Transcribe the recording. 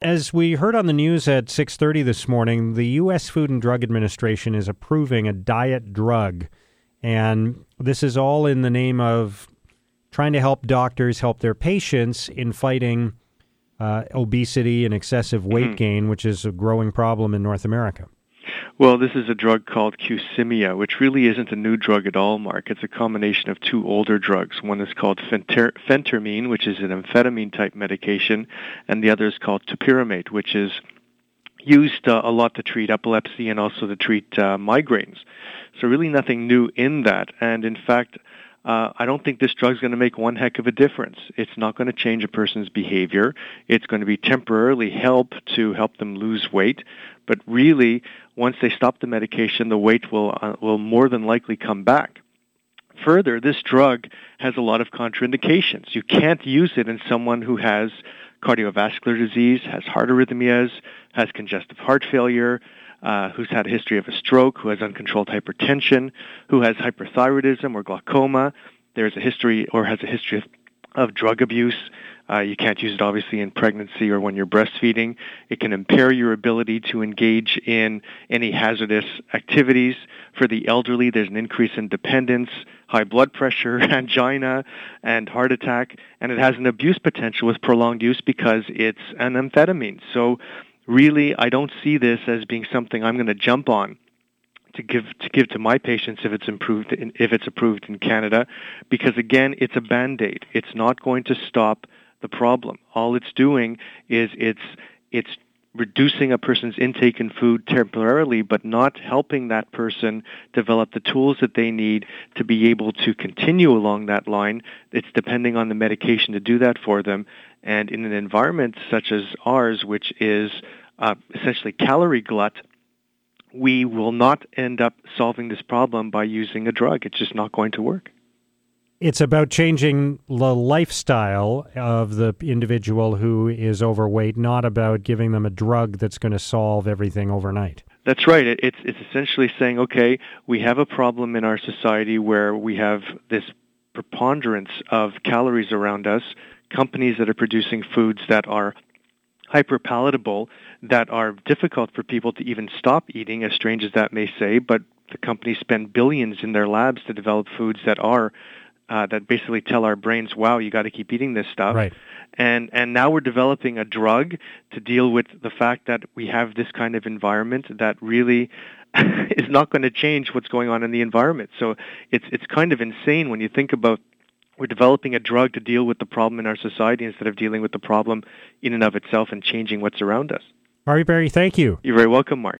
as we heard on the news at 6:30 this morning, the U.S. Food and Drug Administration is approving a diet drug. And this is all in the name of trying to help doctors help their patients in fighting obesity and excessive weight gain, which is a growing problem in North America. Well, this is a drug called Qsymia, which really isn't a new drug at all, Mark. It's a combination of two older drugs. One is called phentermine, which is an amphetamine-type medication, and the other is called topiramate, which is used a lot to treat epilepsy and also to treat migraines. So really nothing new in that. And in fact, I don't think this drug's going to make one heck of a difference. It's not going to change a person's behavior. It's going to be temporarily help them lose weight. But really, once they stop the medication, the weight will more than likely come back. Further, this drug has a lot of contraindications. You can't use it in someone who has cardiovascular disease, has heart arrhythmias, has congestive heart failure, who's had a history of a stroke, who has uncontrolled hypertension, who has hyperthyroidism or glaucoma. There's a history or has a history of drug abuse. You can't use it, obviously, in pregnancy or when you're breastfeeding. It can impair your ability to engage in any hazardous activities. For the elderly, there's an increase in dependence, high blood pressure, angina, and heart attack. And it has an abuse potential with prolonged use because it's an amphetamine. So really, I don't see this as being something I'm going to jump on to give to my patients if it's approved in Canada, because again, it's a Band-Aid. It's not going to stop the problem. All it's doing is it's reducing a person's intake in food temporarily, but not helping that person develop the tools that they need to be able to continue along that line. It's depending on the medication to do that for them. And in an environment such as ours, which is essentially calorie glut, we will not end up solving this problem by using a drug. It's just not going to work. It's about changing the lifestyle of the individual who is overweight, not about giving them a drug that's going to solve everything overnight. That's right. It's essentially saying, okay, we have a problem in our society where we have this preponderance of calories around us, companies that are producing foods that are hyperpalatable, that are difficult for people to even stop eating, as strange as that may say, but the companies spend billions in their labs to develop foods that are that basically tell our brains, wow, you got to keep eating this stuff. Right. And now we're developing a drug to deal with the fact that we have this kind of environment that really is not going to change what's going on in the environment. So it's kind of insane when you think about we're developing a drug to deal with the problem in our society instead of dealing with the problem in and of itself and changing what's around us. Harvey Parry, thank you. You're very welcome, Mark.